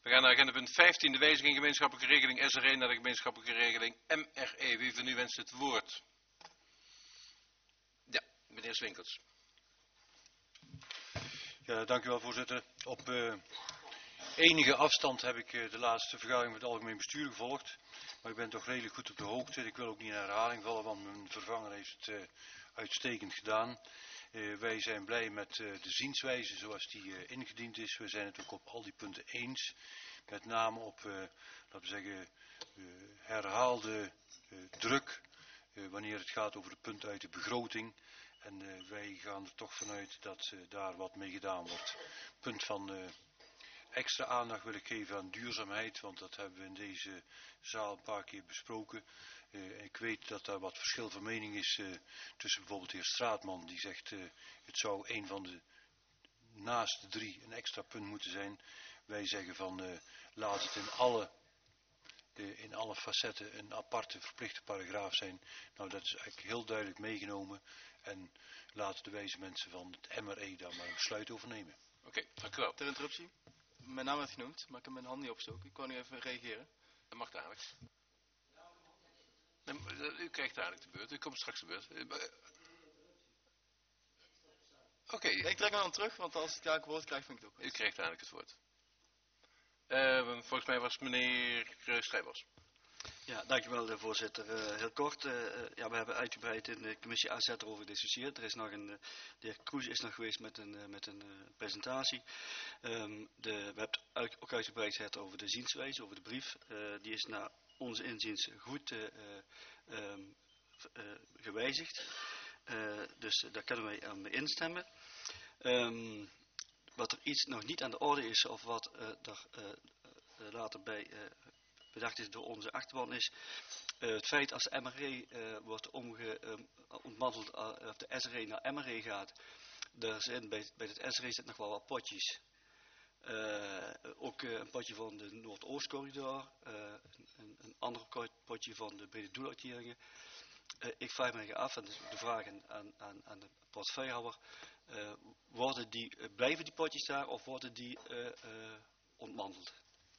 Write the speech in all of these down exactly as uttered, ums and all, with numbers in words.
We gaan naar agenda punt vijftien, de wijziging gemeenschappelijke regeling S R E naar de gemeenschappelijke regeling M R E. Wie van u wenst het woord? Ja, meneer Swinkels. Ja, dank u wel, voorzitter. Op uh, enige afstand heb ik uh, de laatste vergadering van het algemeen bestuur gevolgd. Maar ik ben toch redelijk goed op de hoogte. Ik wil ook niet in herhaling vallen, want mijn vervanger heeft het uh, uitstekend gedaan. Uh, wij zijn blij met uh, de zienswijze zoals die uh, ingediend is. We zijn het ook op al die punten eens. Met name op, uh, laten we zeggen, uh, herhaalde uh, druk. Uh, wanneer het gaat over de punten uit de begroting. En uh, wij gaan er toch vanuit dat uh, daar wat mee gedaan wordt. Punt van uh, extra aandacht wil ik geven aan duurzaamheid. Want dat hebben we in deze zaal een paar keer besproken. Uh, ik weet dat daar wat verschil van mening is uh, tussen bijvoorbeeld de heer Straatman. Die zegt uh, het zou een van de naast de drie een extra punt moeten zijn. Wij zeggen van uh, laat het in alle, uh, in alle facetten een aparte verplichte paragraaf zijn. Nou, dat is eigenlijk heel duidelijk meegenomen. En laten de wijze mensen van het M R E daar maar een besluit over nemen. Oké, okay, dank u wel. Ter interruptie. Mijn naam werd genoemd, maar ik heb mijn hand niet opgestoken. Ik kon nu even reageren. Dat mag dadelijk. Nee, u krijgt dadelijk de beurt. U komt straks de beurt. Oké. Okay. Ik trek me dan terug, want als ik elk woord krijg, vind ik het ook. U krijgt dadelijk het woord. Uh, volgens mij was het meneer Schrijbers. Ja, dankjewel voorzitter. Uh, heel kort, uh, ja, we hebben uitgebreid in de commissie A Z erover gediscussieerd. Er is nog een, uh, de heer Kroes is nog geweest met een, uh, met een uh, presentatie. Um, de, we hebben het uit, ook uitgebreid gehad over de zienswijze, over de brief. Uh, die is naar onze inziens goed uh, um, uh, gewijzigd. Uh, dus uh, daar kunnen wij aan mee instemmen. Um, wat er iets nog niet aan de orde is, of wat uh, er uh, uh, later bij... Uh, bedacht is door onze achterban is uh, het feit als de M R E uh, wordt omge, um, ontmanteld, uh, of de S R E naar M R E gaat, er zijn bij, bij het S R E zitten nog wel wat potjes. Uh, ook uh, een potje van de Noordoostcorridor, uh, een, een ander potje van de brede doeluitkeringen. Uh, ik vraag me af, en de vraag aan, aan, aan de portefeuillehouder, uh, worden die, uh, blijven die potjes daar of worden die uh, uh, ontmanteld?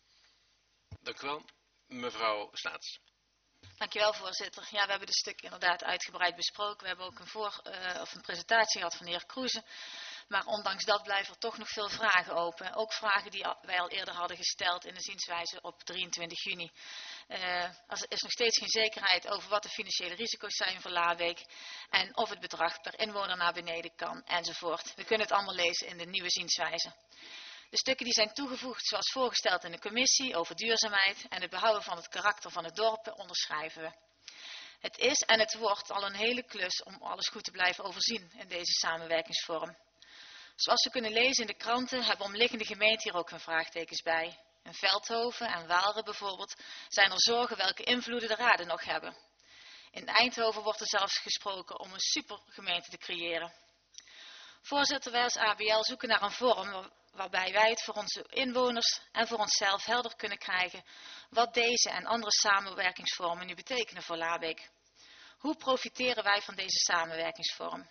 Dank u wel. Mevrouw Staats. Dankjewel, voorzitter. Ja, we hebben dit stuk inderdaad uitgebreid besproken. We hebben ook een, voor, uh, of een presentatie gehad van de heer Kroeze. Maar ondanks dat blijven er toch nog veel vragen open. Ook vragen die wij al eerder hadden gesteld in de zienswijze op drieëntwintig juni. Uh, er is nog steeds geen zekerheid over wat de financiële risico's zijn voor Labeek. En of het bedrag per inwoner naar beneden kan, enzovoort. We kunnen het allemaal lezen in de nieuwe zienswijze. De stukken die zijn toegevoegd zoals voorgesteld in de commissie over duurzaamheid en het behouden van het karakter van het dorp onderschrijven we. Het is en het wordt al een hele klus om alles goed te blijven overzien in deze samenwerkingsvorm. Zoals we kunnen lezen in de kranten hebben omliggende gemeenten hier ook hun vraagtekens bij. In Veldhoven en Waalre bijvoorbeeld zijn er zorgen welke invloeden de raden nog hebben. In Eindhoven wordt er zelfs gesproken om een supergemeente te creëren. Voorzitter, wij als A B L zoeken naar een vorm waarbij wij het voor onze inwoners en voor onszelf helder kunnen krijgen wat deze en andere samenwerkingsvormen nu betekenen voor Labeek. Hoe profiteren wij van deze samenwerkingsvorm?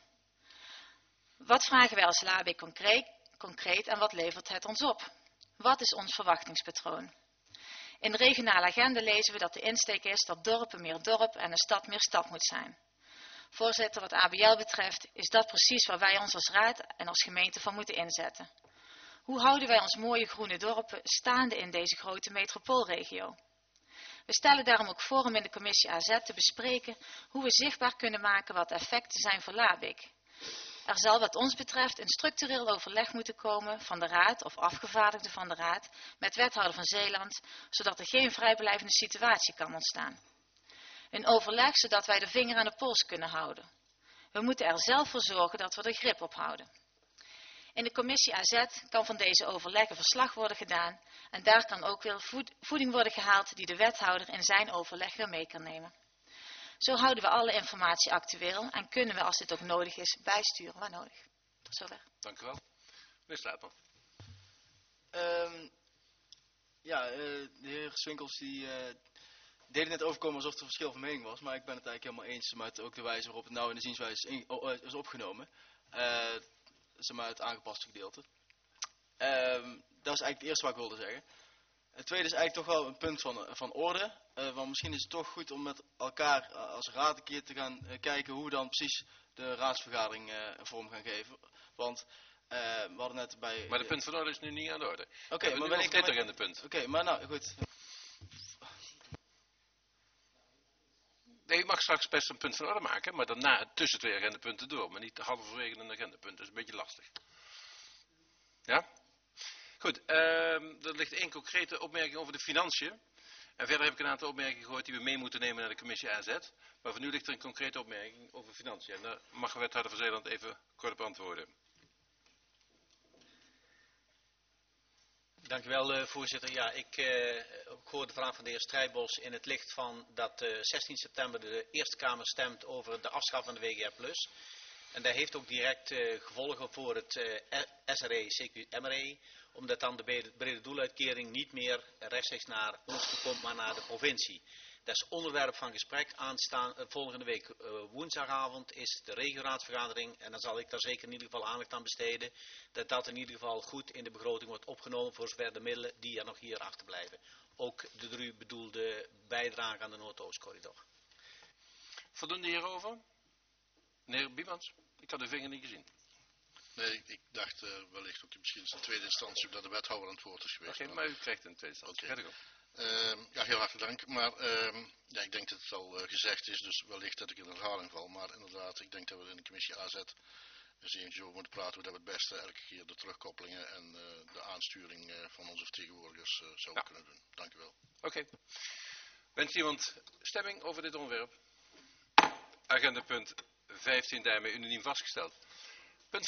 Wat vragen wij als Labeek concreet, concreet en wat levert het ons op? Wat is ons verwachtingspatroon? In de regionale agenda lezen we dat de insteek is dat dorpen meer dorp en een stad meer stad moet zijn. Voorzitter, wat A B L betreft is dat precies waar wij ons als raad en als gemeente van moeten inzetten. Hoe houden wij ons mooie groene dorpen staande in deze grote metropoolregio? We stellen daarom ook voor om in de commissie A Z te bespreken hoe we zichtbaar kunnen maken wat de effecten zijn voor Labeek. Er zal wat ons betreft een structureel overleg moeten komen van de raad of afgevaardigde van de raad met wethouder van Zeeland, zodat er geen vrijblijvende situatie kan ontstaan. Een overleg zodat wij de vinger aan de pols kunnen houden. We moeten er zelf voor zorgen dat we er grip op houden. In de commissie A Z kan van deze overleggen verslag worden gedaan en daar kan ook weer voeding worden gehaald die de wethouder in zijn overleg weer mee kan nemen. Zo houden we alle informatie actueel en kunnen we, als dit ook nodig is, bijsturen waar nodig. Tot zover. Dank u wel. Meneer Straatman. Um, ja, uh, de heer Swinkels die uh, deed het net overkomen alsof er een verschil van mening was, maar ik ben het eigenlijk helemaal eens met ook de wijze waarop het nou in de zienswijze is, in, oh, is opgenomen. Uh, zeg maar het aangepaste gedeelte. Um, dat is eigenlijk het eerste wat ik wilde zeggen. het tweede is eigenlijk toch wel een punt van, van orde. Uh, want misschien is het toch goed om met elkaar uh, als raad een keer te gaan uh, kijken hoe we dan precies de raadsvergadering uh, vorm gaan geven. Want uh, we hadden net bij... Maar de punt van orde is nu niet aan de orde. Oké, okay, maar ben ik... dit agendapunt. Oké, okay, maar nou, goed. Nee, je mag straks best een punt van orde maken, maar daarna tussen twee agendapunten door. Maar niet halverwege een agendapunt, dat is een beetje lastig. Ja? Goed, uh, er ligt één concrete opmerking over de financiën. En verder heb ik een aantal opmerkingen gehoord die we mee moeten nemen naar de commissie A Z. Maar voor nu ligt er een concrete opmerking over financiën. En daar mag wethouder van Zeeland even kort op antwoorden. Dank u wel, uh, voorzitter. Ja, ik, uh, ik hoor de vraag van de heer Strijdbos in het licht van dat uh, zestien september de Eerste Kamer stemt over de afschaffing van de W G R plus. En dat heeft ook direct uh, gevolgen voor het uh, S R E, C Q M R E, omdat dan de brede, brede doeluitkering niet meer rechtstreeks naar ons toe komt, maar naar de provincie. Dat is onderwerp van gesprek aanstaan. Uh, volgende week uh, woensdagavond is de regioraadsvergadering en dan zal ik daar zeker in ieder geval aandacht aan besteden. Dat dat in ieder geval goed in de begroting wordt opgenomen voor zover de middelen die er nog hier achterblijven. Ook de door u bedoelde bijdrage aan de Noordoostcorridor. Voldoende hierover? Meneer Biemans, ik had uw vinger niet gezien. Nee, ik dacht uh, wellicht ook misschien in tweede instantie dat de wethouder aan het woord is geweest. Oké, okay, maar u krijgt een tweede instantie. Okay. Uh, ja, heel hartelijk dank. Maar uh, ja, ik denk dat het al uh, gezegd is, dus wellicht dat ik in herhaling val. Maar inderdaad, ik denk dat we in de commissie A Z eens eventjes over moeten praten hoe dat we het beste elke keer de terugkoppelingen en uh, de aansturing uh, van onze vertegenwoordigers uh, zouden ja. kunnen doen. Dank u wel. Oké. Okay. Wens iemand stemming over dit onderwerp? Agendapunt vijftien daarmee unaniem vastgesteld.